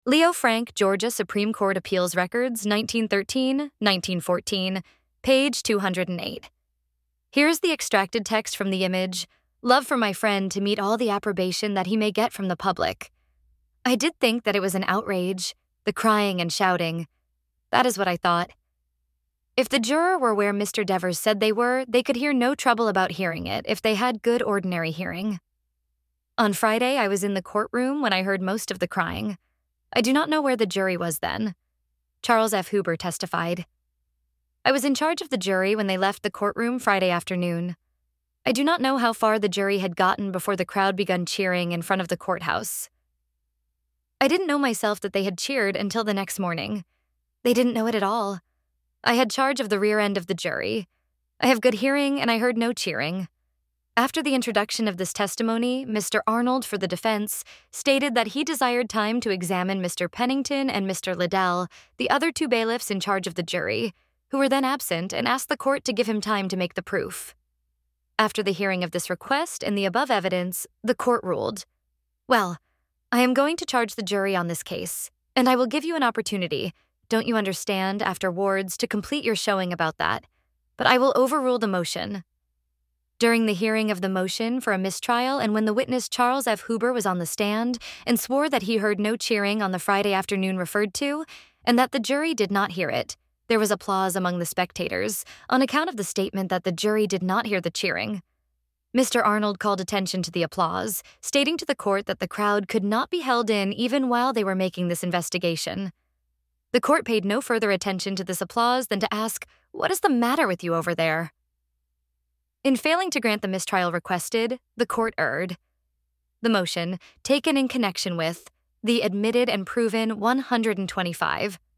Leo Frank, Georgia Supreme Court Appeals Records, 1913-1914, page 208. Here's the extracted text from the image. Love for my friend to meet all the approbation that he may get from the public. I did think that it was an outrage, the crying and shouting. That is what I thought. If the juror were where Mr. Devers said they were, they could hear no trouble about hearing it if they had good ordinary hearing. On Friday, I was in the courtroom when I heard most of the crying. I do not know where the jury was then. Charles F. Huber testified. I was in charge of the jury when they left the courtroom Friday afternoon. I do not know how far the jury had gotten before the crowd began cheering in front of the courthouse. I didn't know myself that they had cheered until the next morning. They didn't know it at all. I had charge of the rear end of the jury. I have good hearing, and I heard no cheering. After the introduction of this testimony, Mr. Arnold, for the defense, stated that he desired time to examine Mr. Pennington and Mr. Liddell, the other two bailiffs in charge of the jury, who were then absent, and asked the court to give him time to make the proof. After the hearing of this request and the above evidence, the court ruled, "Well, I am going to charge the jury on this case, and I will give you an opportunity, don't you understand, after wards, to complete your showing about that, but I will overrule the motion." During the hearing of the motion for a mistrial and when the witness Charles F. Huber was on the stand and swore that he heard no cheering on the Friday afternoon referred to, and that the jury did not hear it, there was applause among the spectators on account of the statement that the jury did not hear the cheering. Mr. Arnold called attention to the applause, stating to the court that the crowd could not be held in even while they were making this investigation. The court paid no further attention to this applause than to ask, "What is the matter with you over there?" In failing to grant the mistrial requested, the court erred. The motion, taken in connection with the admitted and proven 125,